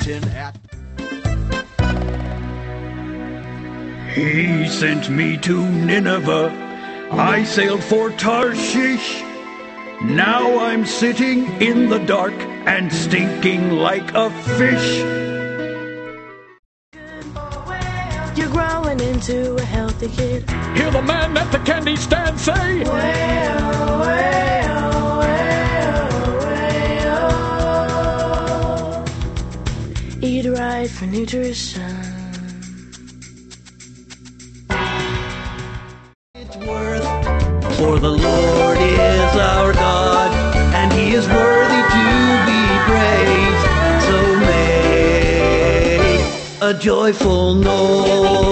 Washington at. He sent me to Nineveh. I sailed for Tarshish. Now I'm sitting in the dark and stinking like a fish. You're growing into a healthy kid. Hear the man at the candy stand say, Way-oh, way-oh, way-oh, way-oh. Eat right for nutrition. For the Lord is our God, and He is worthy to be praised. So make a joyful noise.